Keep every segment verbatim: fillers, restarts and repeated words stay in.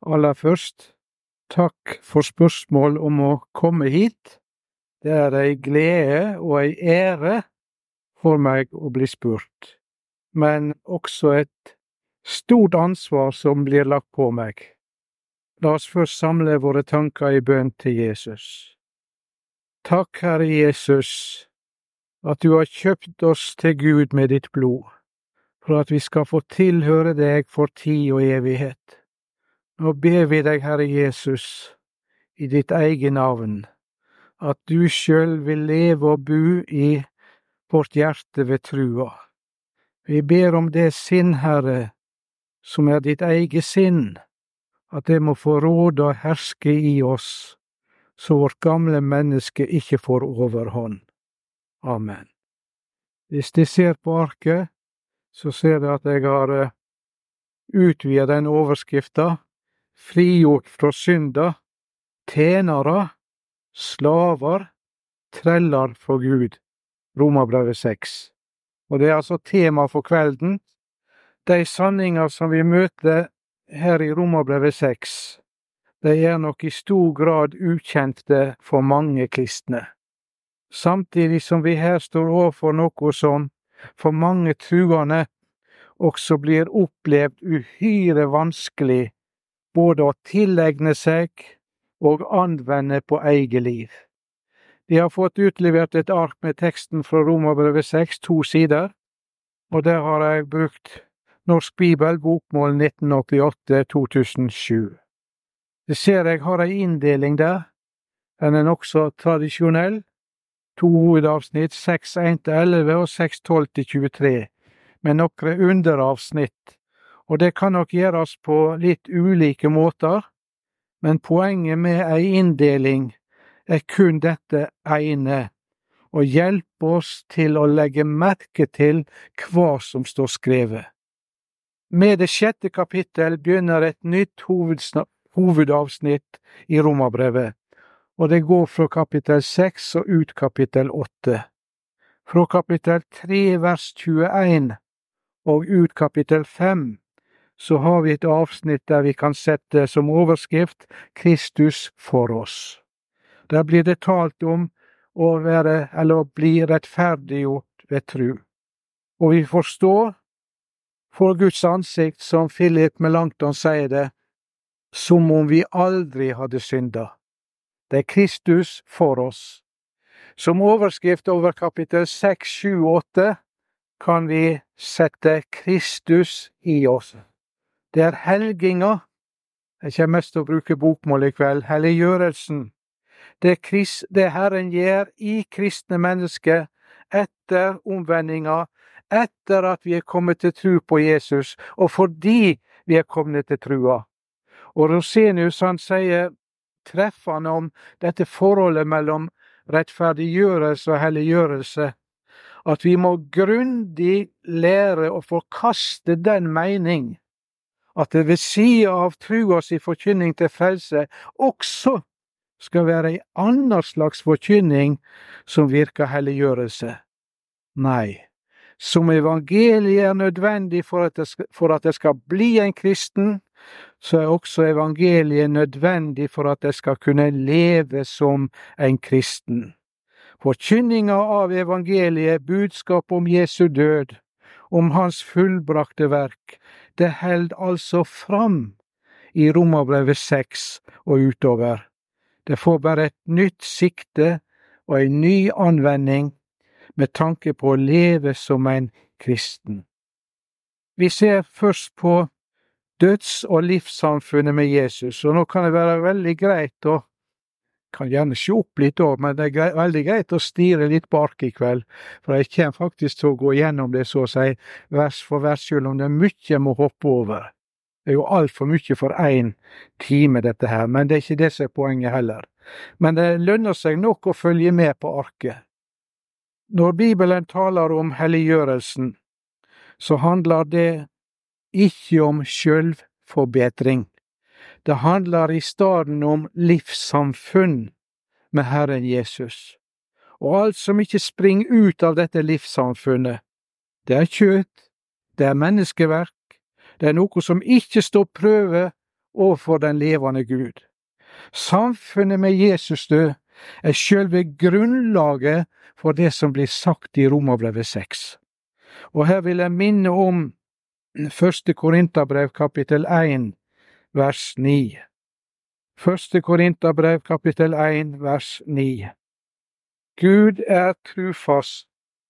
Aller først, takk for spørsmål om å komme hit. Det er ei glede og ei ære for meg å bli spurt, men også et stort ansvar som blir lagt på meg. La oss først samle våre tanker i bønn til Jesus. Takk, Herre Jesus, at du har kjøpt oss til Gud med ditt blod, for at vi skal få tilhøre deg for tid og evighet. Nå ber vi deg, Herre Jesus, i ditt eget navn, at du selv vil leve og bo i vårt hjerte ved trua. Vi ber om det sinn, Herre, som er ditt eget sinn, at det må få råde og herske i oss, så vårt gamle menneske ikke får overhånd. Amen. Hvis de ser på arket, så ser de at jeg har utvidet den overskriften, frigjort fra synda, tjenere, slaver, treller for Gud. Romerbrevet seks. Og det er altså tema for kvelden. De sanninger som vi møter her i Romerbrevet seks, de er nok i stor grad ukjente for mange kristne. Samtidig som vi her står overfor noe som for mange truende også blir opplevd uhyre vanskelig både å tilegne seg og anvende på eget liv. Vi har fått utlevert et ark med teksten fra Romerbrevet seks, to sider, og der har jeg brukt Norsk Bibel, bokmål nitten åttiåtte til to tusen sju. Det ser jeg har ei inndeling der. Den er nokså tradisjonell. To hovedavsnitt, seks én til elleve og seks tolv til tjuetre, med noen underavsnitt. Og det kan nok gjøres på litt ulike måter, men poenget med ei inndeling er kun dette ene, å hjelpe oss til å legge merke til hva som står skrevet. Med det sjette kapittel begynner et nytt hovedavsnitt i Romerbrevet, og det går fra kapittel seks og ut kapittel åtte. Fra kapittel tre vers tjueen og ut kapittel fem, så har vi et avsnitt der vi kan sette som overskrift Kristus for oss. Der blir det talt om å være, eller å bli rettferdiggjort ved tru. Og vi forstår for Guds ansikt, som Philip Melanchthon sier det, som om vi aldri hadde synda. Det er Kristus for oss. Som overskrift over kapittel seks, sju, åtte kan vi sette Kristus i oss. Det er helginga. Jeg kommer mest til å bruke bokmål i kveld. Helliggjørelsen. Det, Krist, det Herren gjør i kristne mennesker etter omvendinga, etter at vi er kommet til tro på Jesus, og fordi vi er kommet til trua. Og Rosenius, han sier treffende om dette forholdet mellom rettferdiggjørelse og helliggjørelse, at vi må grundig lære å forkaste den mening, at det ved siden av truas i forkynning til frelse også skal være en annen slags forkynning som virker helliggjørelse. Nei, som evangeliet er nødvendig for at, det skal, for at det skal bli en kristen, så er også evangeliet nødvendig for at det skal kunne leve som en kristen. Forkynninga av evangeliet, budskap om Jesu død, om hans fullbrakte verk, det held altså fram i Romerbrevet seks og utover. Det får bare et nytt sikte og en ny anvending med tanke på å leve som en kristen. Vi ser først på døds- og livssamfunnet med Jesus, og nå kan det være veldig greit å, kan gjerne se opp litt også, men det er greit, veldig greit å stire litt bak i kveld, for jeg kommer faktisk til å gå gjennom det så å si, vers for vers, selv om det er mye jeg må hoppe over. Det er jo alt for mye for en time dette her, men det er ikke det som er poenget heller. Men det lønner seg nok å følge med på arket. Når Bibelen taler om helliggjørelsen, så handler det ikke om selvforbedring. Det handler i stedet om livssamfunn med Herren Jesus. Og alt som ikke springer ut av dette livssamfunnet, det er kjøtt, det er menneskeverk, det er noe som ikke står prøve overfor den levende Gud. Samfunnet med Jesus død er selve grunnlaget for det som blir sagt i Romerbrevet seks. Og her vil jeg minne om første Korinterbrev kapittel én, vers ni. første Korinterbrev kapittel én, vers ni. Gud er trufast,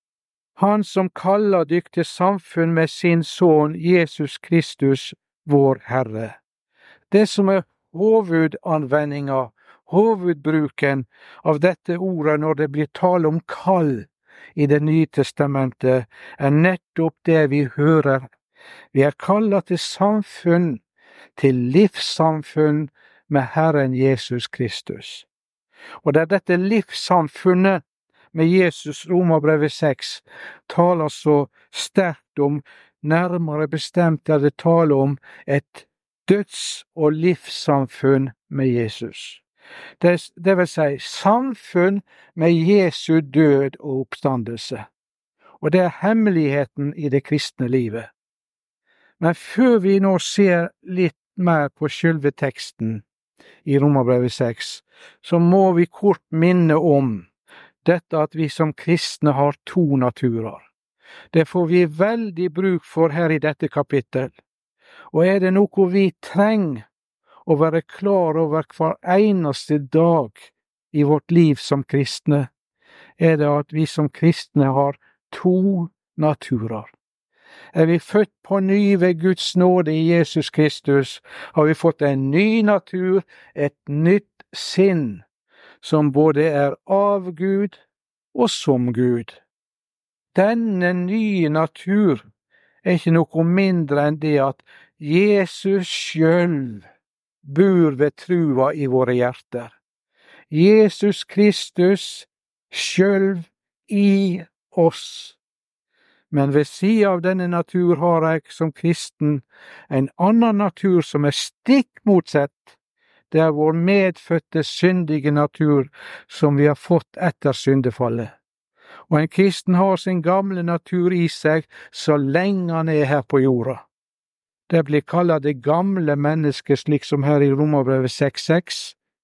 han som kaller dykk til samfunn med sin Sønn Jesus Kristus, vår Herre. Det som er hovedanvendinga, hovedbruken av dette ordet når det blir tale om kall i Det nye testamentet, er nettopp det vi hører. Vi er kallet til samfunn, til livssamfunn med Herren Jesus Kristus. Og det er dette livssamfunnet med Jesus, Romerbrevet seks, taler så sterkt om, nærmere bestemt er det tale om et døds- og livssamfunn med Jesus. Det, det vil si samfunn med Jesu død og oppstandelse. Og det er hemmeligheten i det kristne livet. Men før vi nå ser litt mer på selve teksten i Romerbrevet seks, så må vi kort minne om dette at vi som kristne har to naturer. Det får vi veldig bruk for her i dette kapittel. Og er det noe vi trenger å være klar over hver eneste dag i vårt liv som kristne, er det at vi som kristne har to naturer. Er vi født på ny ved Guds nåde i Jesus Kristus, har vi fått en ny natur, et nytt sinn, som både er av Gud og som Gud. Denne nye natur er ikke noe mindre enn det at Jesus sjølv bor ved trua i våre hjerter. Jesus Kristus sjølv i oss. Men ved siden av denne natur har jeg som kristen en annen natur som er stikk motsatt. Det er vår medfødte syndige natur som vi har fått etter syndefallet. Og en kristen har sin gamle natur i seg så lenge han er her på jorda. Det blir kallet det gamle mennesket, slik som her i Romerbrevet seks seks,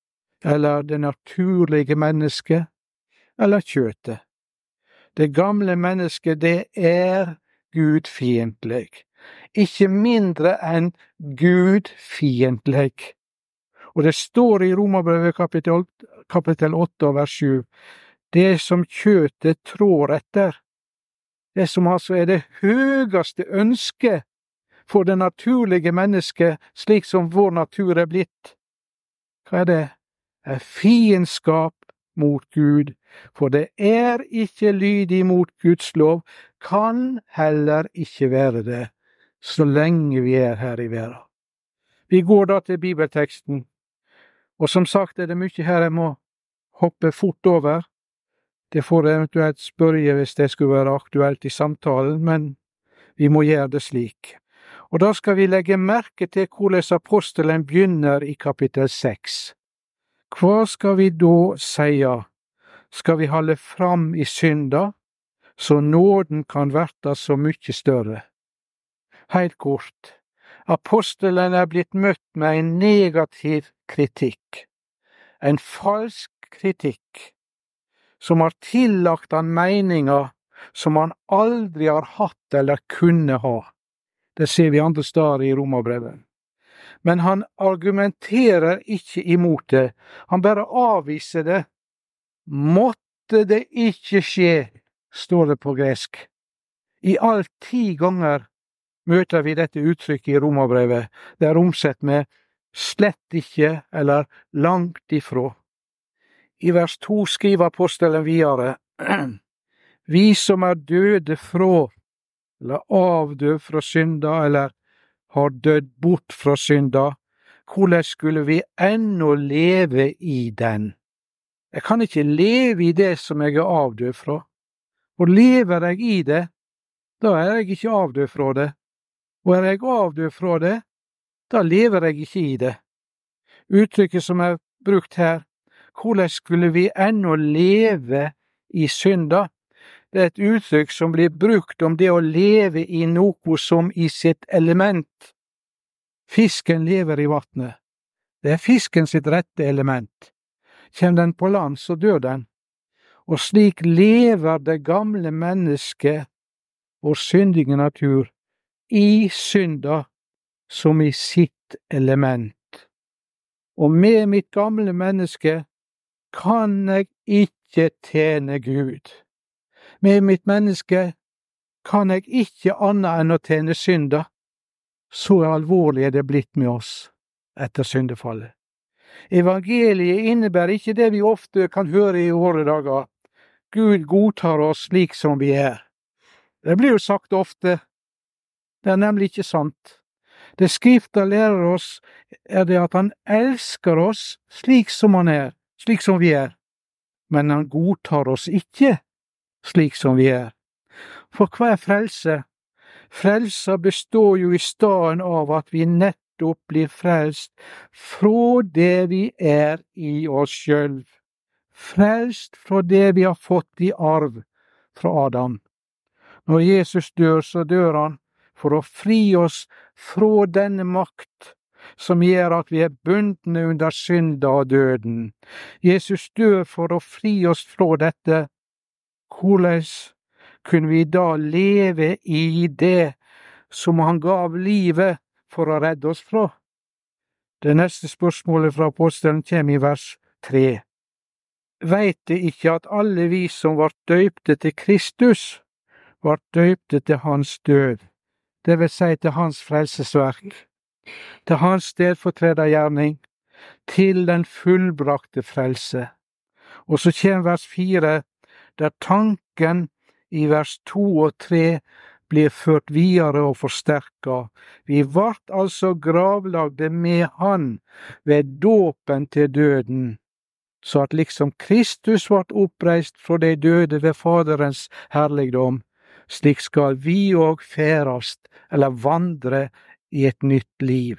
eller det naturlige mennesket, eller kjøtet. Det gamle mennesket, det er gudfiendtlig, ikke mindre enn gudfiendtlig. Og det står i Romerbrevet kapittel, kapittel åtte, vers sju, det som kjøtet trår etter, det som altså er det høyeste ønsket for det naturlige mennesket, slik som vår natur er blitt. Hva er det? Er fiendskap mot Gud, for det er ikke lydig mot Guds lov, kan heller ikke være det, så lenge vi er her i verden. Vi går da til bibelteksten, og som sagt er det mye her jeg må hoppe fort over. Det får jeg eventuelt spørre hvis det skulle være aktuelt i samtalen, men vi må gjøre det slik. Og da skal vi legge merke til hvordan apostelen begynner i kapittel seks. Hva skal vi da seie? Skal vi holde fram i synda, så nåden kan verta så mykje større? Helt kort, apostelen er blitt møtt med en negativ kritikk, en falsk kritikk, som har tillagt han meninger som han aldri har hatt eller kunne ha. Det ser vi andre steder i Romerbrevet. Men han argumenterer ikke imot det, han bare avviser det. Måtte det ikke skje, står det på gresk. I alt ti ganger møter vi dette uttrykket i Romerbrevet. Det er omsett med slett ikke eller langt ifra. I vers to skriver apostelen videre, vi som er døde fra, eller avdød fra synda, eller har dødd bort fra synda, hvordan skulle vi ennå leve i den? Jeg kan ikke leve i det som jeg er avdød fra. Og lever jeg i det, da er jeg ikke avdød fra det. Og er jeg avdød fra det, da lever jeg ikke i det. Uttrykket som er brukt her, hvordan skulle vi ennå leve i synda? Det er et uttrykk som blir brukt om det å leve i noe som i sitt element. Fisken lever i vattnet. Det er fisken sitt rette element. Kjem den på land, så dør den. Og slik lever det gamle mennesket, vår syndige natur, i synda som i sitt element. Og med mitt gamle menneske kan jeg ikke tjene Gud. Med mitt menneske kan jeg ikke annet enn å tjene synda. Så alvorlig er det blitt med oss etter syndefallet. Evangeliet innebærer ikke det vi ofte kan høre i våre dager. Gud godtar oss slik som vi er. Det blir jo sagt ofte. Det er nemlig ikke sant. Det Skriften lærer oss, er det at han elsker oss slik som han er, slik som vi er. Men han godtar oss ikke slik som vi er. For hva er frelse? Frelsa består jo i staden av at vi nettopp blir frelst fra det vi er i oss sjølv. Frelst fra det vi har fått i arv fra Adam. Når Jesus dør, så dør han for å fri oss fra denne makt som gjør at vi er bundne under synda og døden. Jesus dør for å fri oss fra dette. Hvordan kunne vi da leve i det som han gav livet for å redde oss fra? Det neste spørsmålet fra apostelen kommer i vers tre. Veit det ikke at alle vi som var døypte til Kristus, var døypte til hans død, det vil si til hans frelsesverk, til hans stedfortredergjerning, til den fullbrakte frelse. Og så kommer vers fire, der tanken i vers to og tre blir ført videre og forsterka. Vi vart altså gravlagde med han ved dåpen til døden, så at liksom Kristus vart oppreist fra de døde ved Faderens herligdom, slik skal vi òg færast, eller vandre i et nytt liv.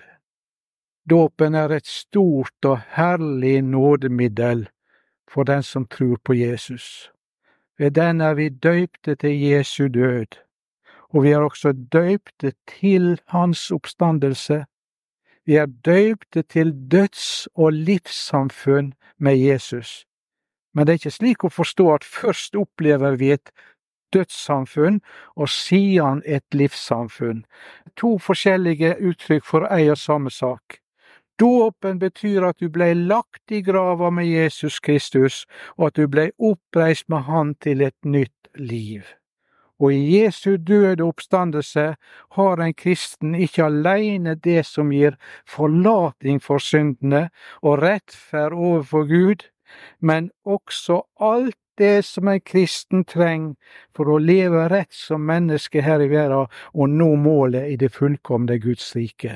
Dåpen er et stort og herlig nådemiddel for den som tror på Jesus. Ved den er vi døypte til Jesu død, og vi er også døypte til hans oppstandelse. Vi er døypte til døds- og livssamfunn med Jesus. Men det er ikke slik å forstå at først opplever vi et dødssamfunn, og siden et livssamfunn. To forskjellige uttrykk for ei og samme sak. Dåpen betyr at du ble lagt i grava med Jesus Kristus, og at du ble oppreist med han til et nytt liv. Og i Jesu døde oppstandelse har en kristen ikke alene det som gir forlating for syndene og rettferd overfor Gud, men også alt det som en kristen trenger for å leve rett som menneske her i verden og nå målet i det fullkomne Guds rike.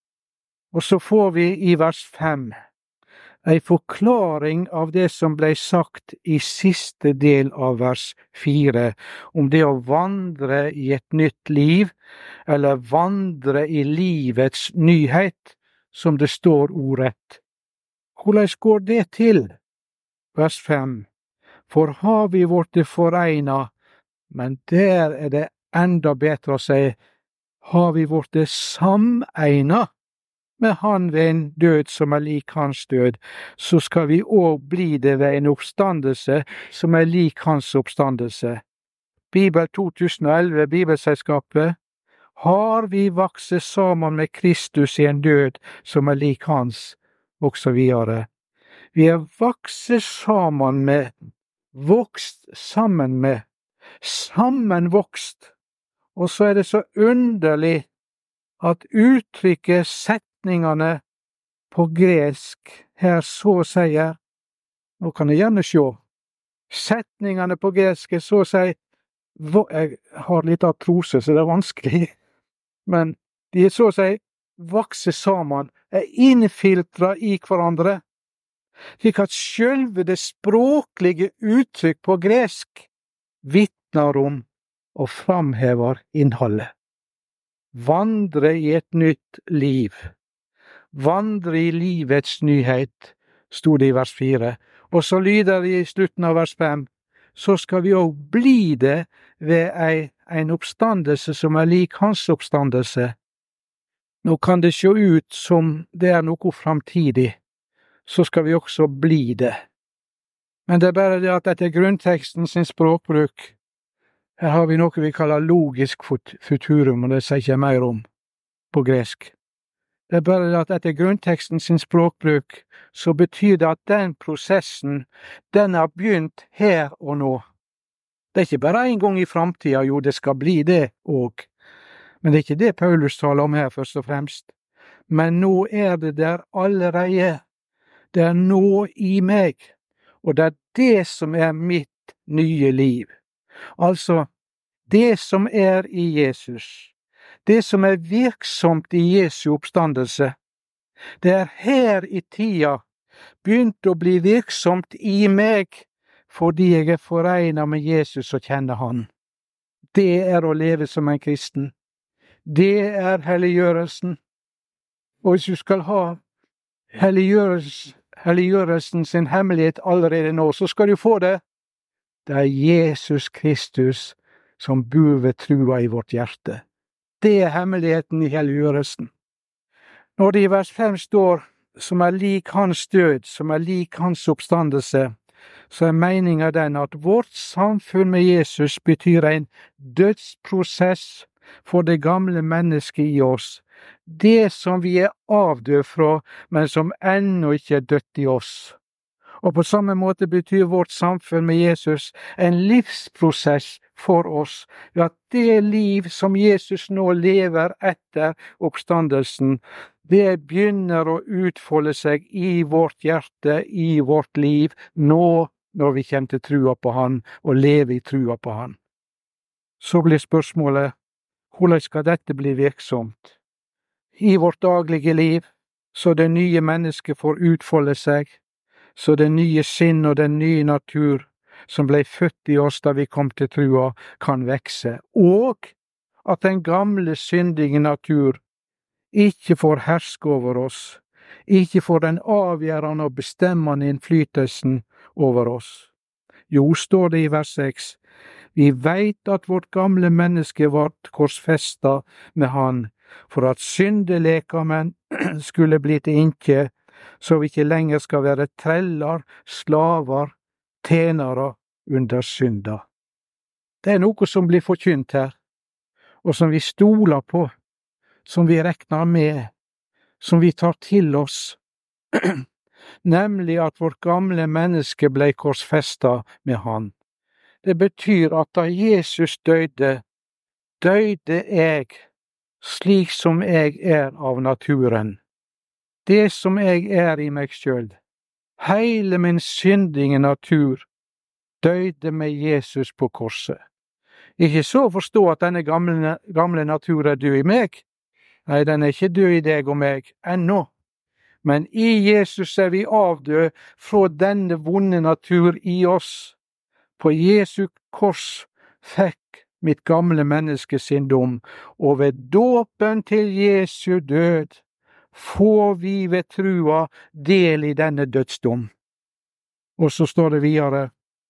Og så får vi i vers fem ei forklaring av det som ble sagt i siste del av vers fire, om det å vandre i et nytt liv, eller vandre i livets nyhet, som det står ordrett. Hvordan går det til? Vers fem. For har vi vorte foreina, men der er det enda bedre å si, har vi vorte sameina med han ved en død som er lik hans død, så skal vi òg bli det ved en oppstandelse som er lik hans oppstandelse. Bibel to tusen og elleve, Bibelselskapet, har vi vakse sammen med Kristus i en død som er lik hans, og så videre. Vi er vakse sammen med, vokst sammen med, sammenvokst. Og så er det så underlig at uttrykket setningene på gresk her så sier, nå kan jeg gjerne se, setningene på gresk så sier, jeg har litt av trose, så det er vanskelig, men de så sier, vakse sammen, er innfiltra i hverandre, slik at sjølve det språklige uttrykk på gresk vittnar om og framhever innholdet. Vandre i et nytt liv. Vandre i livets nyhet, stod det i vers fire. Og så lyder det i slutten av vers fem, så skal vi også bli det ved ei, en oppstandelse som er lik hans oppstandelse. Nå kan det se ut som det er noe framtidig, så skal vi også bli det. Men det er bare det at etter grunnteksten sin språkbruk, her har vi noe vi kaller logisk futurum, og det sier ikke mer om på gresk. Det er bare det at etter grunnteksten sin språkbruk, så betyr det at den prosessen, den har begynt her og nå. Det er ikke bare en gang i framtida, jo det skal bli det òg. Men det er ikke det Paulus taler om her først og fremst. Men nå er det der allerede. Det er nå i meg, og det er det som er mitt nye liv. Altså, det som er i Jesus. Det som er virksomt i Jesu oppstandelse, det er her i tida begynt å bli virksomt i meg, fordi jeg er forenet med Jesus og kjenner han. Det er å leve som en kristen. Det er helliggjørelsen. Og hvis du skal ha helliggjørelsen, helliggjørelsen sin hemmelighet allerede nå, så skal du få det. Det er Jesus Kristus som bor ved trua i vårt hjerte. Det er hemmeligheten i helliggjørelsen. Når det i vers fem står, som er lik hans død, som er lik hans oppstandelse, så er meningen den at vårt samfunn med Jesus betyr en dødsprosess for det gamle mennesket i oss. Det som vi er avdød fra, men som ennå ikke er dødt i oss. Og på samme måte betyr vårt samfunn med Jesus en livsprosess for oss, ved at det liv som Jesus nå lever etter oppstandelsen, det begynner å utfolde seg i vårt hjerte, i vårt liv, nå når vi kommer til trua på Han og lever i trua på Han. Så blir spørsmålet, hvordan skal dette bli virksomt? I vårt daglige liv, så det nye mennesket får utfolde seg, så det nye sinn og den nye natur som ble født i oss da vi kom til trua, kan vekse, og at den gamle syndige natur ikke får herske over oss, ikke får den avgjørende og bestemmende innflytelsen over oss. Jo, står det i vers seks, vi veit at vårt gamle menneske vart korsfesta med Han, for at syndelekamen skulle bli til inke, så vi ikke lenger skal være treller, slaver, tjenere under synda. Det er noe som blir forkynt her, og som vi stoler på, som vi regner med, som vi tar til oss, nemlig at vårt gamle menneske ble korsfesta med Han. Det betyr at da Jesus døde, døde jeg slik som jeg er av naturen. Det som jeg er i meg sjøl, hele min syndige natur, døde med Jesus på korset. Ikke så å forstå at denne gamle, gamle natur er død i meg. Nei, den er ikke død i deg og meg, ennå. Men i Jesus er vi avdød fra denne vonde natur i oss. På Jesu kors fikk mitt gamle menneske sin dom, og ved dåpen til Jesu død får vi ved trua del i denne dødsdom. Og så står det videre,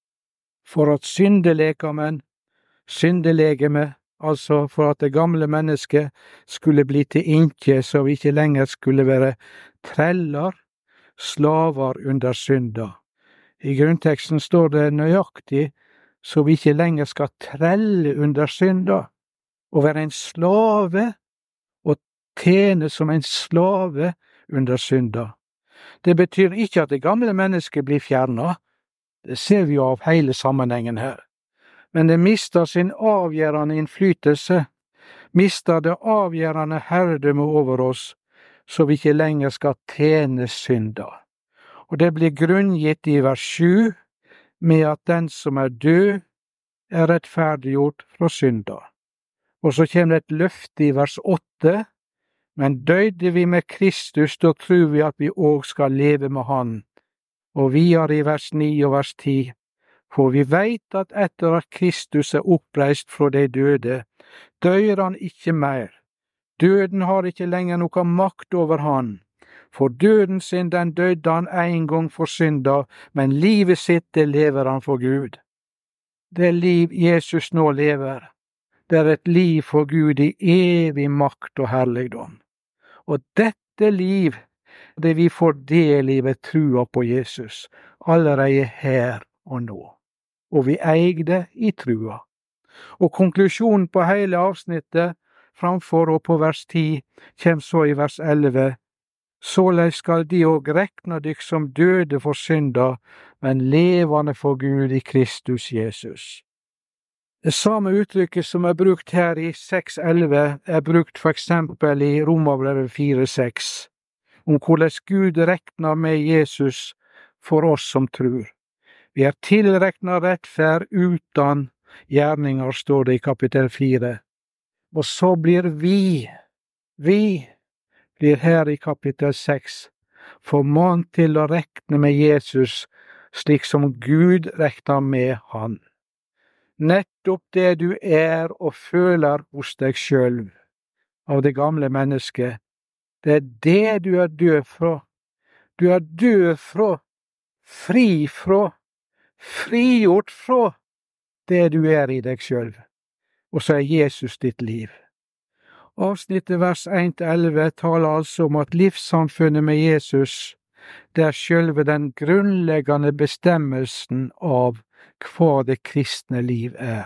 for at syndelekamen, syndelegeme, altså for at det gamle mennesket skulle bli til inke, så vi ikke lenger skulle være treller, slaver under synda. I grunnteksten står det nøyaktig, så vi ikke lenger skal trelle under synda, og være en slave, og tjene som en slave under synda. Det betyr ikke at det gamle mennesket blir fjernet, det ser vi jo av hele sammenhengen her. Men det mister sin avgjørende innflytelse, mister det avgjørende herredømme over oss, så vi ikke lenger skal tjene synda. Og det blir grunngitt i vers sju, med at den som er død, er rettferdiggjort fra synda. Og så kommer det et løfte i vers åtte, men døde vi med Kristus, da tror vi at vi òg skal leve med Han. Og videre i vers ni og vers ti, for vi veit at etter at Kristus er oppreist fra de døde, dør han ikke mer. Døden har ikke lenger noe makt over han. For døden sin den døde han en gang for synda, men livet sitt det lever han for Gud. Det liv Jesus nå lever, det er et liv for Gud i evig makt og herligdom. Og dette liv, det vi får del i ved trua på Jesus, allerede her og nå. Og vi eier det i trua. Og konklusjonen på hele avsnittet, framfor og på vers ti, kjem så i vers elleve. Såleis skal de og rekna dykk som døde for synda, men levande for Gud i Kristus Jesus. Det samme uttrykket som er brukt her i seks elleve, er brukt for eksempel i Romerbrevet fire seks, om hvordan Gud reknar med Jesus for oss som tror. Vi er tilrekna rettferd utan gjerninger, står det i kapittel fire. Og så blir vi, vi blir her i kapittel seks, formant til å rekne med Jesus slik som Gud reknar med han. Nettopp det du er og føler hos deg sjølv, av det gamle mennesket, det er det du er død fra. Du er død fra, fri fra, frigjort fra det du er i deg sjølv. Og så er Jesus ditt liv. Avsnittet vers en til elleve taler altså om at livssamfunnet med Jesus, det er sjølve den grunnleggende bestemmelsen av hva det kristne liv er.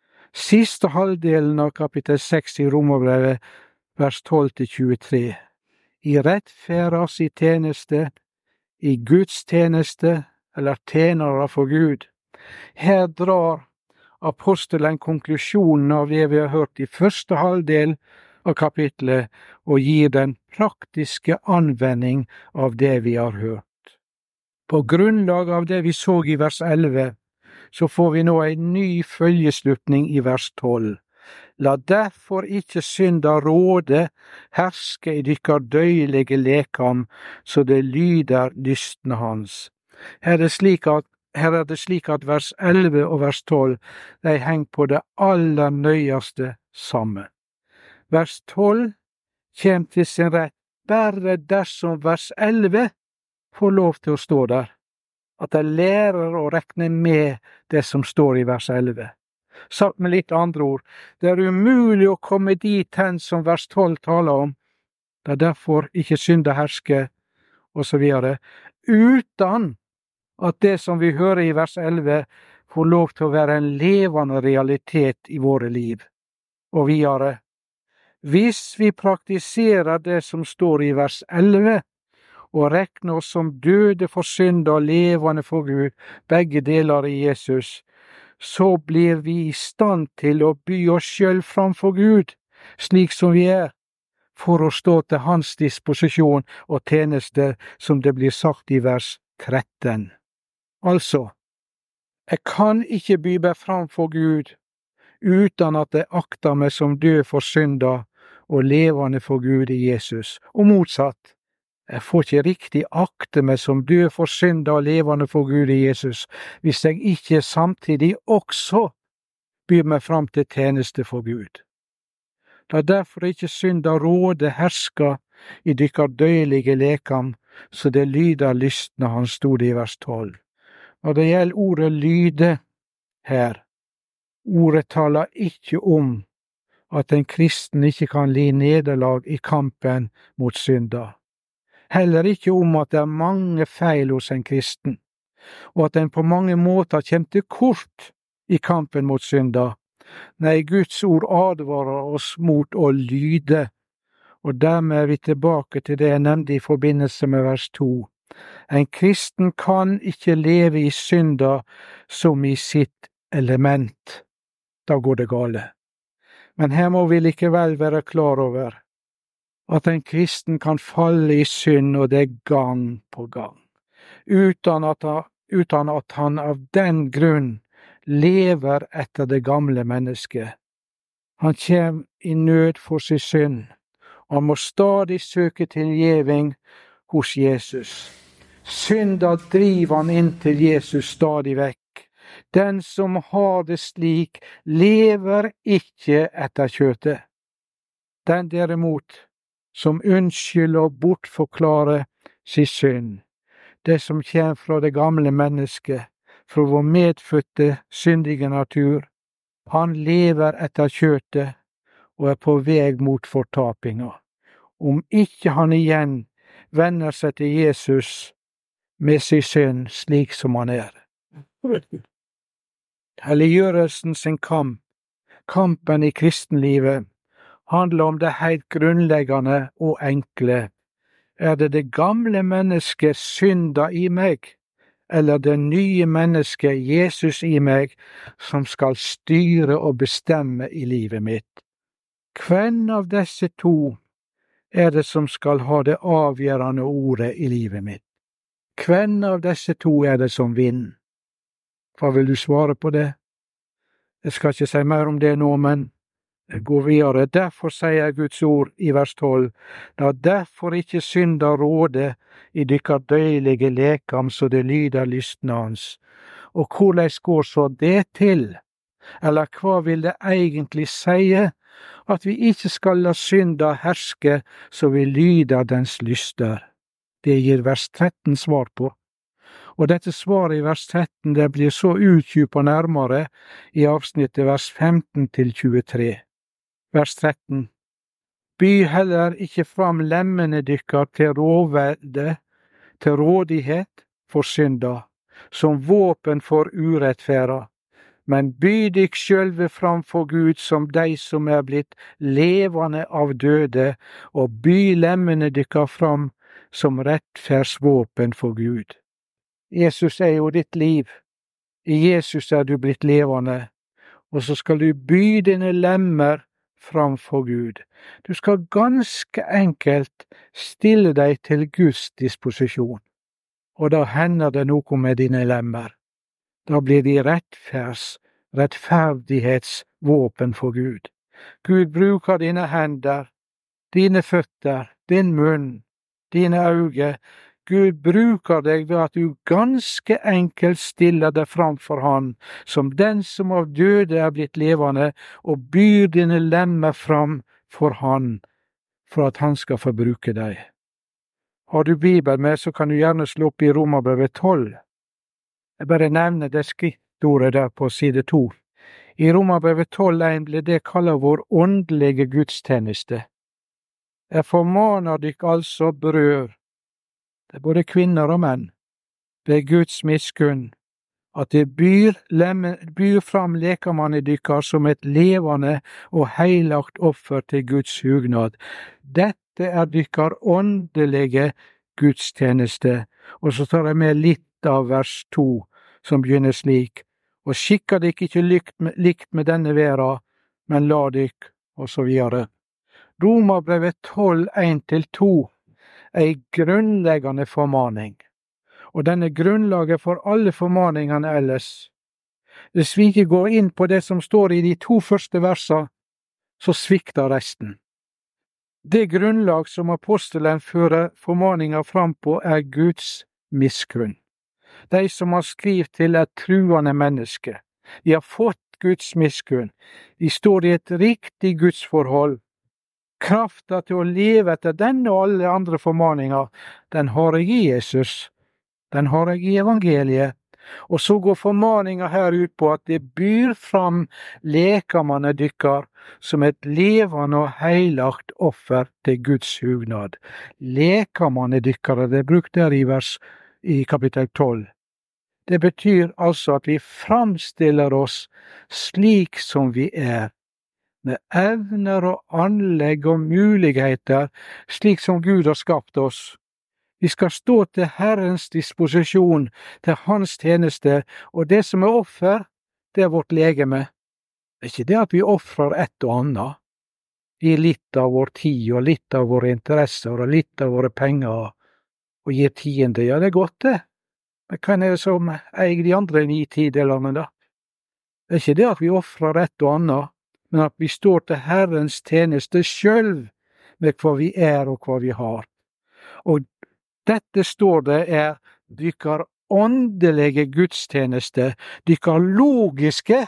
Siste halvdelen av kapittel seks i Romerbrevet, vers tolv til tjuetre. I rettferdas i tjeneste, i Guds tjeneste, eller tjenere for Gud. Her drar apostelen konklusjonen av det vi har hørt i første halvdel av kapitlet, og gir den praktiske anvending av det vi har hørt. På grunnlag av det vi så i vers elleve, så får vi nå en ny følgeslutning i vers tolv. La derfor ikke synda råde, herske i dykkar døyelige lekam, så det lyder lystne hans. Her er det slik at, her er det slik at vers elleve og vers tolv, de henger på det aller nøyeste sammen. Vers tolv kjem til sin rett bare dersom vers elleve får lov til å stå der. At de lærer å rekne med det som står i vers elleve. Sagt med litt andre ord, det er umulig å komme dit hen som vers tolv taler om, det er derfor ikke synda herske, og så videre, uten at det som vi hører i vers elleve får lov til å være en levende realitet i våre liv. Og videre, hvis vi praktiserer det som står i vers elleve, og rekner oss som døde for synd og levende for Gud, begge deler i Jesus, så blir vi i stand til å by oss selv framfor Gud, slik som vi er, for å stå til hans disposisjon og tjeneste, som det blir sagt i vers tretten. Altså, jeg kan ikke by meg framfor Gud, uten at jeg akter meg som død for synda og levende for Gud i Jesus, og motsatt. Jeg får ikke riktig akte meg som død for synda og levende for Gud i Jesus, hvis jeg ikke samtidig også byr meg fram til tjeneste for Gud. La derfor ikke synda råde herska i dykkar døyelige lekam, så det lyder lystne, han stod i vers tolv. Når det gjelder ordet lyde her, ordet taler ikke om at en kristen ikke kan li nederlag i kampen mot synda. Heller ikke om at det er mange feil hos en kristen, og at en på mange måter kommer til kort i kampen mot synda. Nei, Guds ord advarer oss mot å lyde, og dermed er vi tilbake til det jeg nevnte i forbindelse med vers to. En kristen kan ikke leve i synda som i sitt element. Da går det gale. Men her må vi likevel være klar over at en kristen kan falle i synd, og det er gang på gang, uten at, uten at han av den grunn lever etter det gamle mennesket. Han kjem i nød for sin synd, og han må stadig søke tilgjeving hos Jesus. Synda driver han inn til Jesus stadig vekk. Den som har det slik, lever ikke etter kjøtet. Den derimot, som unnskylder og bortforklarer sin synd, det som kommer fra det gamle mennesket, fra vår medfødte syndige natur, han lever etter kjøtet og er på vei mot fortapinga. om ikke han igjen vender seg til Jesus med sin synd slik som han er. Helliggjørelsen sin kamp, kampen i kristenlivet, handler om det helt grunnleggende og enkle. Er det det gamle mennesket synda i meg, eller det nye mennesket Jesus i meg, som skal styre og bestemme i livet mitt? Hvem av disse to er det som skal ha det avgjørende ordet i livet mitt? Hvem av disse to er det som vinner? Hva vil du svare på det? Jeg skal ikke si mer om det nå, men jeg går videre. Derfor sier Guds ord i vers tolv, da derfor ikke synda råde i dykkar døyelige lekam, så det lyder lystne hans. Og hvordan går så det til? Eller hva vil det egentlig sie? At vi ikke skal la synda herske, så vi lyder dens lyster. Det gir vers tretten svar på. Og dette svaret i vers tretten, det blir så utdypet nærmere i avsnittet vers femten til tjuetre. Vers tretten. By heller ikke fram lemmene dykkar til råvelde, til rådighet for synda, som våpen for urettferda, men by dykk sjølve fram for Gud som de som er blitt levende av døde, og by lemmene dykkar fram som rettferdsvåpen for Gud. Jesus er jo ditt liv. I Jesus er du blitt levende, og så skal du by dine lemmer framfor Gud. Du skal ganske enkelt stille deg til Guds disposisjon, og da hender det noe med dine lemmer. Da blir de rettferds, rettferdighetsvåpen for Gud. Gud bruker dine hender, dine føtter, din munn, dine øyne. Gud bruker deg ved at du ganske enkelt stiller deg framfor Han, som den som av døde er blitt levende, og byr dine lemmer fram for Han, for at Han skal få bruke deg. Har du Bibel med, så kan du gjerne slå opp i Romerbrevet tolv. Jeg bare nevner det skrittordet der på side to. I Romerbrevet tolv en blir det kallet vår åndelige gudstjeneste. Jeg formaner dykk altså, brødre, det er både kvinner og menn, ved Guds miskunn, at det byr, lemmen, byr fram lekamane dykkar som et levende og heilagt offer til Guds hugnad. Dette er dykkar åndelige gudstjeneste. Og så tar jeg med litt av vers to, som begynner slik, og skikker dykk ikke likt med, likt med denne vera, men la dykk, og så videre. Romerbrevet tolv, en til to, ei grunnleggende formaning, og den er grunnlaget for alle formaningene ellers. Hvis vi ikke går inn på det som står i de to første versene, så svikter resten. Det grunnlag som apostelen fører formaninga fram på, er Guds miskunn. De som har skrivet til et truende menneske, de har fått Guds miskunn. De står i et riktig gudsforhold. Krafta til å leve etter denne og alle andre formaninger, den har jeg i Jesus, den har jeg i evangeliet. Og så går formaninga her ut på at det byr fram lekamane dykkar som et levende og heilagt offer til Guds hugnad. Lekamane dykkar, det er brukt der i vers i kapittel tolv. Det betyr altså at vi framstiller oss slik som vi er, med evner og anlegg og muligheter, slik som Gud har skapt oss. Vi skal stå til Herrens disposisjon, til Hans tjeneste, og det som er offer, det er vårt legeme. Det er ikke det at vi offrer et og annet, gir litt av vår tid og litt av våre interesser og litt av våre penger, og gir tiende. Ja, det er godt det, men hvem er det som eier de andre ni tidelene da? Det er ikke det at vi offrer et og annet, men at vi står til Herrens tjeneste sjølv med hva vi er og hva vi har. Og dette står det er dykkar åndelige gudstjeneste, dykkar logiske.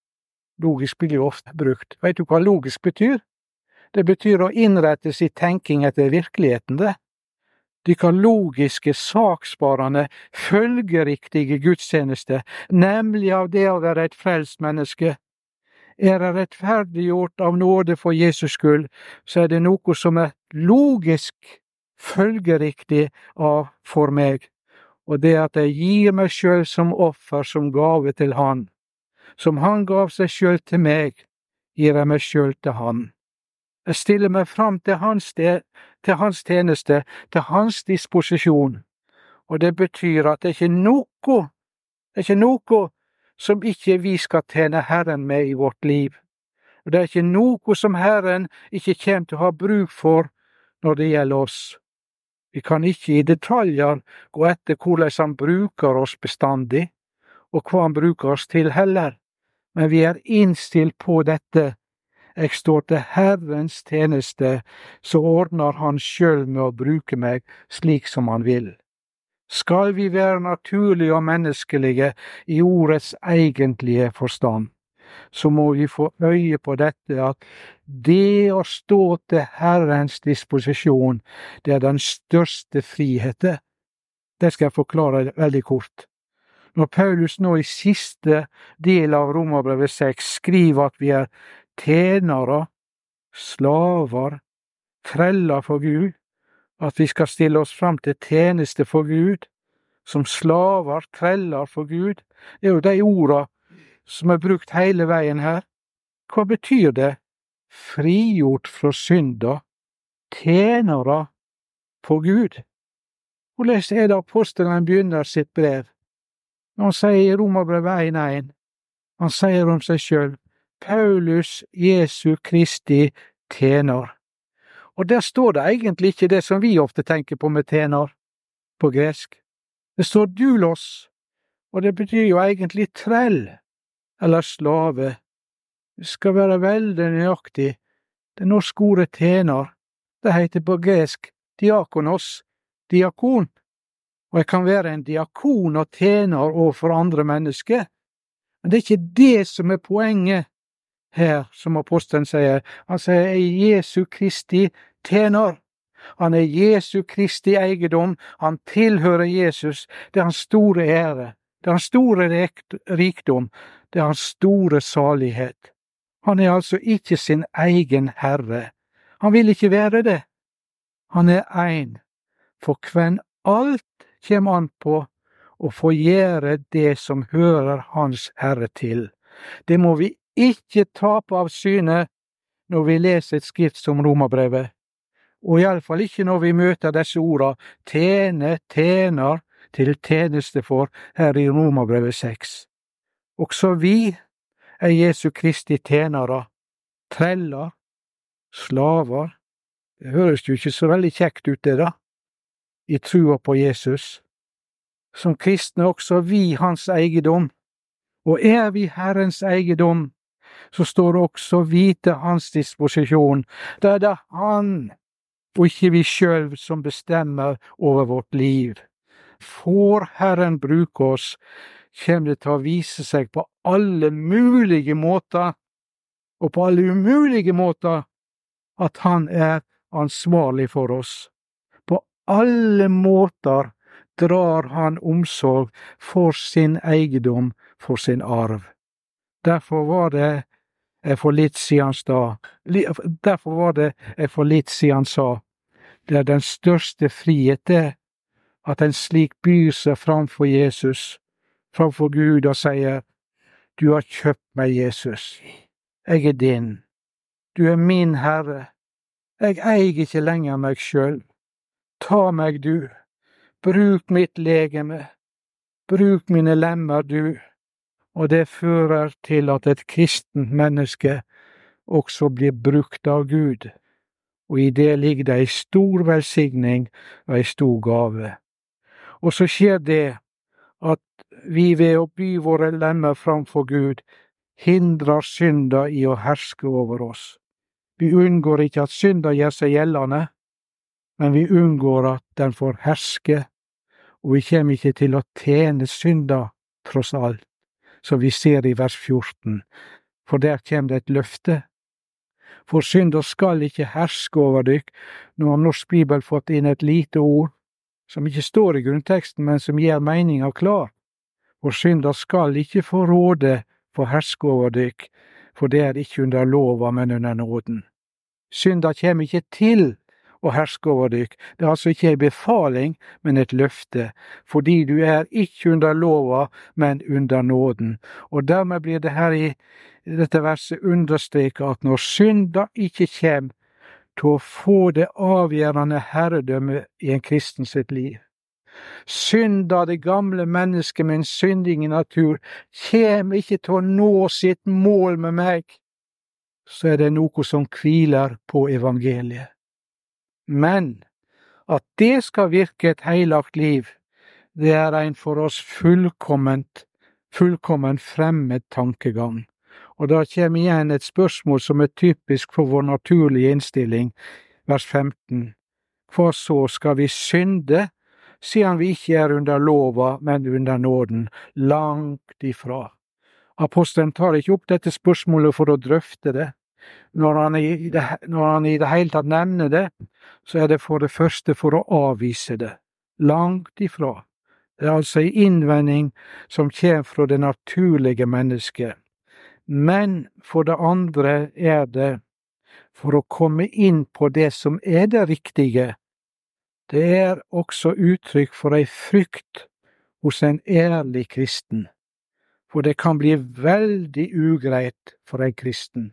Logisk blir jo ofte brukt. Vet du hva logisk betyr? Det betyr å innrette sin tenking etter virkeligheten, det. Dykkar logiske, saksparende, følgeriktige gudstjeneste, nemlig av det å være et frelst menneske. Er jeg rettferdiggjort av nåde for Jesus skyld, så er det noe som er logisk følgeriktig av for meg, og det at jeg gir meg selv som offer, som gave til Han. Som Han gav seg selv til meg, gir jeg meg selv til Han. Jeg stiller meg fram til hans, til hans tjeneste, til hans disposisjon, og det betyr at det er ikke noe, det er ikke noe som ikke vi skal tjene Herren med i vårt liv. Og det er ikke noe som Herren ikke kommer til å ha bruk for når det gjelder oss. Vi kan ikke i detaljer gå etter hvordan Han bruker oss bestandig, og hva Han bruker oss til heller, men vi er innstilt på dette. Jeg står til Herrens tjeneste, så ordner Han selv med å bruke meg slik som Han vil. Skal vi være naturlige og menneskelige i ordets egentlige forstand, så må vi få øye på dette at det å stå til Herrens disposisjon, det er den største friheten. Det skal jeg forklare veldig kort. Når Paulus nå i siste del av Romerbrevet seks skriver at vi er tjenere, slaver, treller for Gud, at vi skal stille oss fram til tjeneste for Gud, som slaver, treller for Gud, det er jo de ordene som er brukt hele veien her. Hva betyr det? Frigjort fra synda, tjenere for Gud. Hvordan er det apostelen begynner sitt brev? Han sier i Romerbrevet en én, han sier om seg selv, Paulus Jesu Kristi tjener. Og der står det egentlig ikke det som vi ofte tenker på med tjener på gresk. Det står doulos, og det betyr jo egentlig trell eller slave. Det skal være veldig nøyaktig. Det norske ordet tjener, det heter på gresk diakonos, diakon. Og jeg kan være en diakon og tjener overfor andre mennesker. Men det er ikke det som er poenget her, som apostelen sier. Han sier jeg er Jesu Kristi tjener. Han er Jesu Kristi eiendom. Han tilhører Jesus. Det er hans store ære. Det er hans store rikdom. Det er hans store salighet. Han er altså ikke sin egen herre. Han vil ikke være det. Han er ein. For hvem alt kommer an på å få gjøre det som hører hans herre til. Det må vi ikke tape av syne når vi leser et skrift som Romerbrevet, og i alle fall ikke når vi møter disse ordene tjene, tjener, til tjeneste for her i Romerbrevet seks. Også vi er Jesu Kristi tjenere, treller, slaver. Det høres jo ikke så veldig kjekt ut det da, i trua på Jesus. Som kristne også vi hans eiendom, og er vi Herrens eiendom, så står også vi til hans disposisjon. Det er det han, og ikke vi selv, som bestemmer over vårt liv. Får Herren bruke oss, kommer det til å vise seg på alle mulige måter, og på alle umulige måter, at han er ansvarlig for oss. På alle måter drar han omsorg for sin eiendom, for sin arv. Derfor var det jeg for litt siden sa, derfor var det jeg for litt siden sa, det er den største friheten at en slik byr seg framfor Jesus, framfor Gud og sier, du har kjøpt meg, Jesus. Jeg er din. Du er min Herre. Jeg eier ikke lenger meg selv. Ta meg, du. Bruk mitt legeme. Bruk mine lemmer, du. Og det fører til at et kristent menneske også blir brukt av Gud. Og i det ligger det en stor velsigning og en stor gave. Og så skjer det at vi ved å by våre lemmer framfor Gud hindrer synda i å herske over oss. Vi unngår ikke at synda gjør seg gjeldende, men vi unngår at den får herske, og vi kommer ikke til å tjene synda tross alt, som vi ser i vers fjorten, for der kommer det et løfte. For synda skal ikke herske over dykk. Nå har Norsk Bibel fått inn et lite ord, som ikke står i grunnteksten, men som gjør meninga klar. For synda skal ikke få råde, få herske over dykk, for det er ikke under lova, men under nåden. Synda kommer ikke til å herske over dykk. Det er altså ikke en befaling, men et løfte, fordi du er ikke under lova, men under nåden. Og dermed blir det her i dette verset understreket at når synda ikke kommer til å få det avgjørende herredømme i en kristen sitt liv, synda, det gamle mennesket med en syndig natur, kommer ikke til å nå sitt mål med meg, så er det noe som hviler på evangeliet. Men at det skal virke et heilagt liv, det er en for oss fullkomment, fullkommen fremmed tankegang. Og da kommer igjen et spørsmål som er typisk for vår naturlige innstilling, vers femten. For så skal vi synde, siden vi ikke er under lova, men under nåden, langt ifra. Apostelen tar ikke opp dette spørsmålet for å drøfte det. Når han, i det, når han i det hele tatt nevner det, så er det for det første for å avvise det. Langt ifra. Det er altså en innvending som kommer fra det naturlige mennesket. Men for det andre er det for å komme inn på det som er det riktige. Det er også uttrykk for ei frykt hos en ærlig kristen, for det kan bli veldig ugreit for en kristen.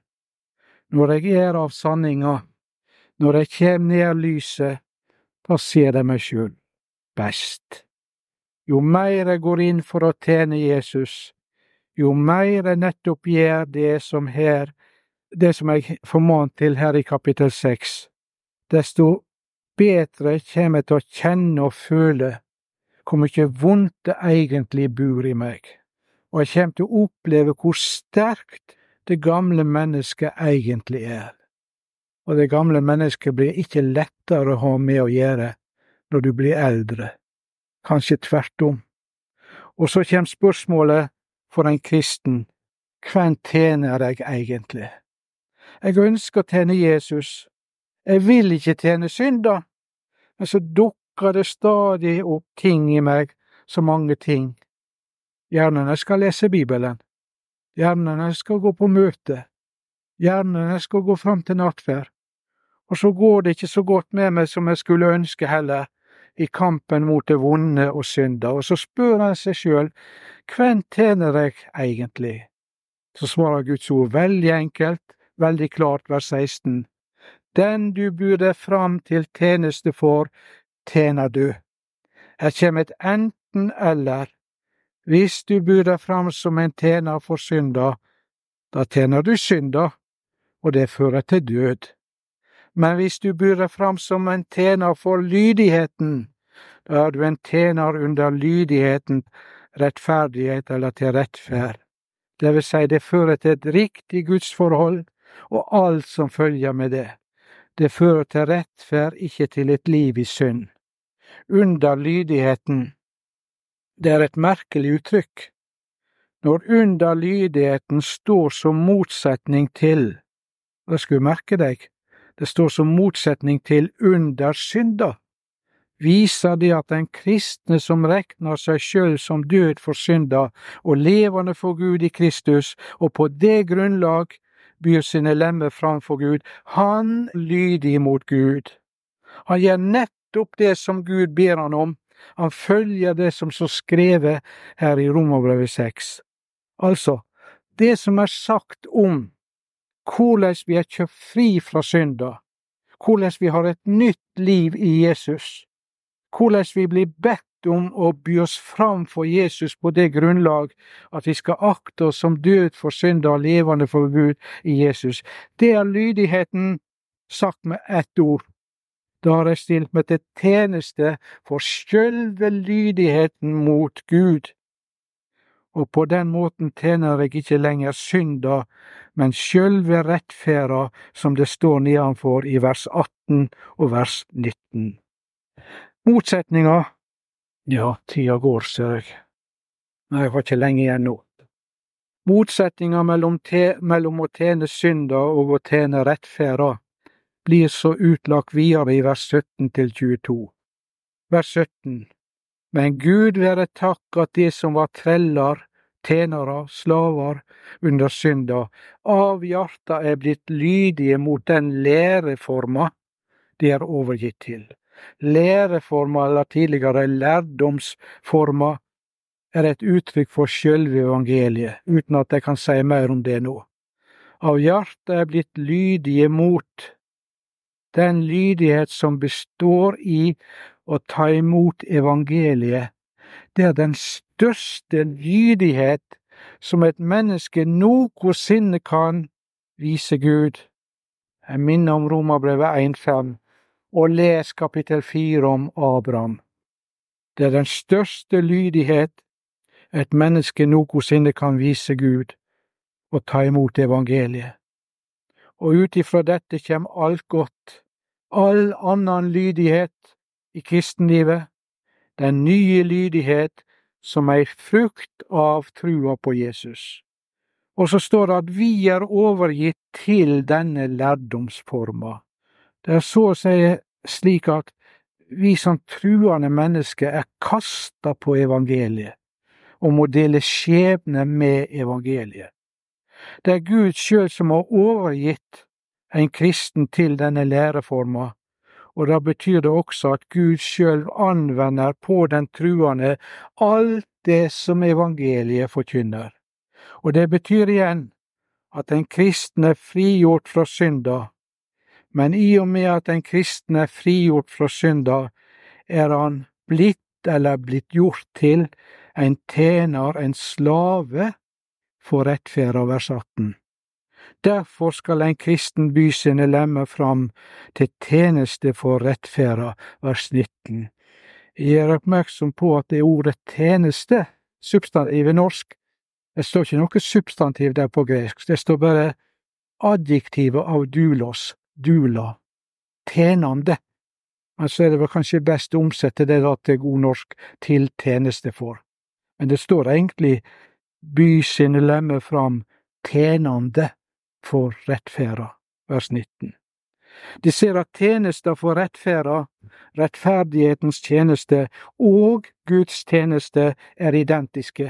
Når jeg er av sanninga, når jeg kjem ned lyset, da ser jeg meg sjøl best. Jo mer jeg går inn for å tjene Jesus, jo mer jeg nettopp gjør det som her, det som jeg formant til her i kapittel seks, desto bedre kommer jeg til å kjenne og føle hvor mye vondt det egentlig bor i meg, og jeg kommer til å oppleve hvor sterkt det gamle mennesket egentlig er. Og det gamle mennesket blir ikke lettere å ha med å gjøre når du blir eldre, kanskje tvert om. Og så kommer spørsmålet for en kristen, hvem tjener jeg egentlig? Jeg ønsker å tjene Jesus. Jeg vil ikke tjene synder, men så dukker det stadig opp ting i meg, så mange ting. Gjerne når jeg skal lese Bibelen, gjerne når jeg skal gå på møte, gjerne når jeg skal gå fram til nattverd, og så går det ikke så godt med meg som jeg skulle ønske heller, i kampen mot det vonde og synda, og så spør han seg sjøl, hvem tjener jeg egentlig? Så svarer Guds ord veldig enkelt, veldig klart, vers seksten. Den du byr deg fram til tjeneste for, tjener du. Her kommer et enten eller. Hvis du byr deg fram som en tjener for synda, da tjener du synda, og det fører til død. Men hvis du byr deg fram som en tjener for lydigheten, da er du en tjener under lydigheten, rettferdighet eller til rettferd. Det vil si, det fører til et riktig gudsforhold, og alt som følger med det. Det fører til rettferd, ikke til et liv i synd. Under lydigheten, det er et merkelig uttrykk. Når under lydigheten står som motsetning til, da skulle du merke deg, det står som motsetning til under synda, viser det at den kristne som rekner seg selv som død for synda og levende for Gud i Kristus, og på det grunnlag byr sine lemmer fram for Gud, han lydig mot Gud. Han gjør nettopp det som Gud ber han om. Han følger det som så skrevet her i Romerbrevet seks. Altså, det som er sagt om hvordan vi er kjøpt fri fra synda, hvordan vi har et nytt liv i Jesus, hvordan vi blir bedt om å by oss fram for Jesus på det grunnlag at vi skal akte oss som død for synda og levende for Gud i Jesus. Det er lydigheten sagt med ett ord. Da har jeg stilt meg til tjeneste for sjølve lydigheten mot Gud. Og på den måten tjener jeg ikke lenger synda, men sjølve rettferda, som det står nedenfor i vers atten og vers nitten. Motsetninga, ja, tida går, ser jeg. Nei, jeg har ikke lenge igjen nå. Motsetninga mellom, te, mellom å tjene synda og å tjene rettferda blir så utlagt videre i vers sytten til tjueto. Vers sytten. Men Gud være takk at det som var treller tjenere, slaver, under synda, av hjarta er blitt lydige mot den læreforma de er overgitt til. Læreforma, eller tidligere lærdomsforma, er et uttrykk for sjølve evangeliet, uten at jeg kan si mer om det nå. Av hjarta er blitt lydige mot den lydighet som består i å ta imot evangeliet. Det er den største lydighet som et menneske noensinne kan vise Gud. Jeg minner om Romerbrevet en fem, og les kapittel fire om Abraham. Det er den største lydighet et menneske noensinne kan vise Gud, og ta imot evangeliet. Og ut ifra dette kommer alt godt, all annen lydighet i kristenlivet, den nye lydighet som er frukt av trua på Jesus. Og så står det at vi er overgitt til denne lærdomsforma. Det er så å si slik at vi som truende mennesker er kastet på evangeliet, og må dele skjebne med evangeliet. Det er Gud selv som har overgitt en kristen til denne læreforma, og da betyr det også at Gud selv anvender på den truende alt det som evangeliet forkynner. Og det betyr igjen at en kristen er frigjort fra synda, men i og med at en kristen er frigjort fra synda, er han blitt eller blitt gjort til en tjener, en slave, for rettferda, vers atten. Derfor skal en kristen by sine lemmer fram til tjeneste for rettferda, vers nitten. Jeg er oppmerksom på at det er ordet tjeneste, substantiv i norsk. Det står ikke noe substantiv der på gresk, det står bare adjektivet av dulos, dula, tjenende. Men så er det vel kanskje best å omsette det da til god norsk til tjeneste for. Men det står egentlig by sine lemmer fram tjenende for rettferda, vers nitten. De ser at tjenester for rettferda, rettferdighetens tjeneste og Guds tjeneste er identiske.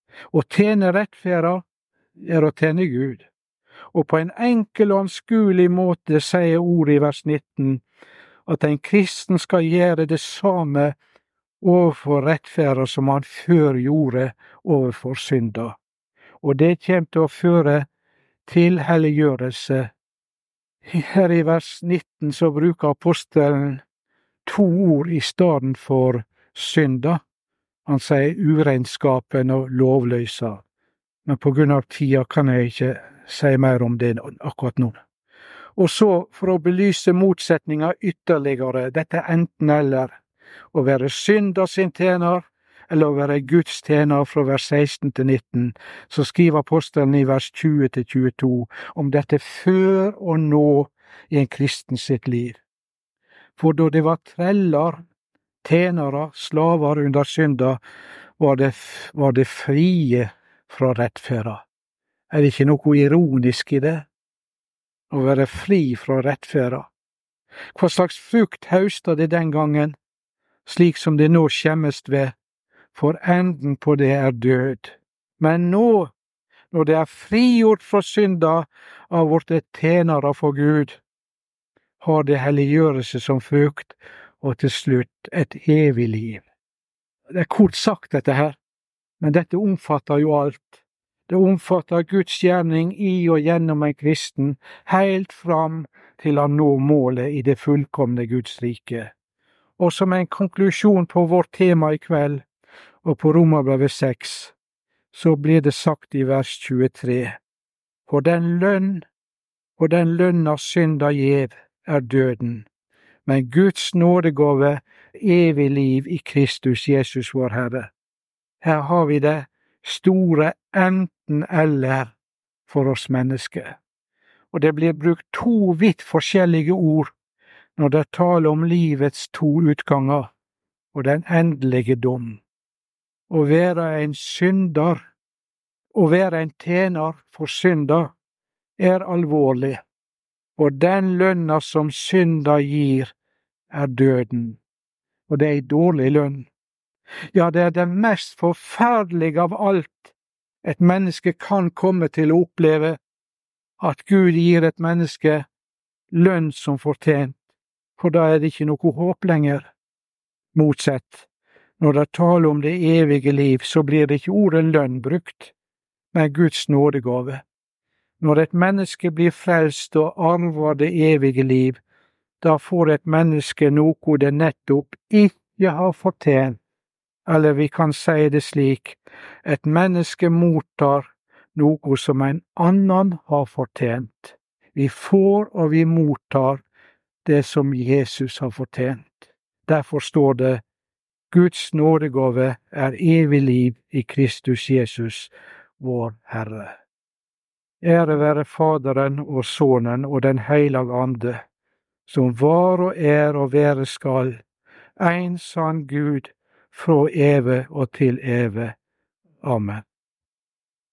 Å tjene rettferda er å tjene Gud. Og på en enkel og anskuelig måte sier ordet i vers nitten at en kristen skal gjøre det samme overfor rettferda som han før gjorde overfor synda. Og det kommer til å føre til helliggjørelse. Her i vers nitten så bruker apostelen to ord i stedet for synda. Han sier urenskapen og lovløsa. Men på grunn av tida kan jeg ikke si mer om det akkurat nå. Og så, for å belyse motsetninga ytterligere, dette er enten eller, å være synda sin tjener, eller å være Guds tjener fra vers seksten til nitten, så skriver apostelen i vers tjue til tjueto om dette før og nå i en kristen sitt liv. For da det var treller, tjenere, slaver under synda, var det, var det frie fra rettferda. Er det ikke noe ironisk i det? Å være fri fra rettferda. Hva slags frukt høsta det den gangen, slik som det nå skjemmest ved, for enden på det er død. Men nå, når det er frigjort fra synda av vårt tjenere for Gud, har det helliggjørelse som frukt, og til slutt et evig liv. Det er kort sagt dette her, men dette omfatter jo alt. Det omfatter Guds gjerning i og gjennom en kristen, helt fram til han når målet i det fullkomne Guds rike. Og som en konklusjon på vårt tema i kveld, og på Romerbrevet seks, så blir det sagt i vers tjuetre, for den lønn, og den lønn av synda gjev, er døden, men Guds nådegave, evig liv i Kristus Jesus vår Herre. Her har vi det store enten eller for oss mennesker. Og det blir brukt to vidt forskjellige ord når det taler om livets to utganger og den endelige dom. Å være en synder, å være en tjener for synda, er alvorlig, og den lønna som synda gir, er døden. Og det er en dårlig lønn. Ja, det er det mest forferdelige av alt Et menneske kan komme til å oppleve at Gud gir et menneske lønn som fortjent, for da er det ikke noe håp lenger. Motsatt, når det taler om det evige liv, så blir det ikke ordet lønn brukt, men Guds nådegave. Når et menneske blir frelst og arver det evige liv, da får et menneske noe det nettopp ikke har fortjent. Eller vi kan si det slik, et menneske mottar noe som en annen har fortjent. Vi får og vi mottar det som Jesus har fortjent. Derfor står det, Guds nådegave er evig liv i Kristus Jesus, vår Herre. Ære være Faderen og Sønnen og den Hellige Ande, som var og er og være skal, ein sann Gud, fra evig og til evig. Amen.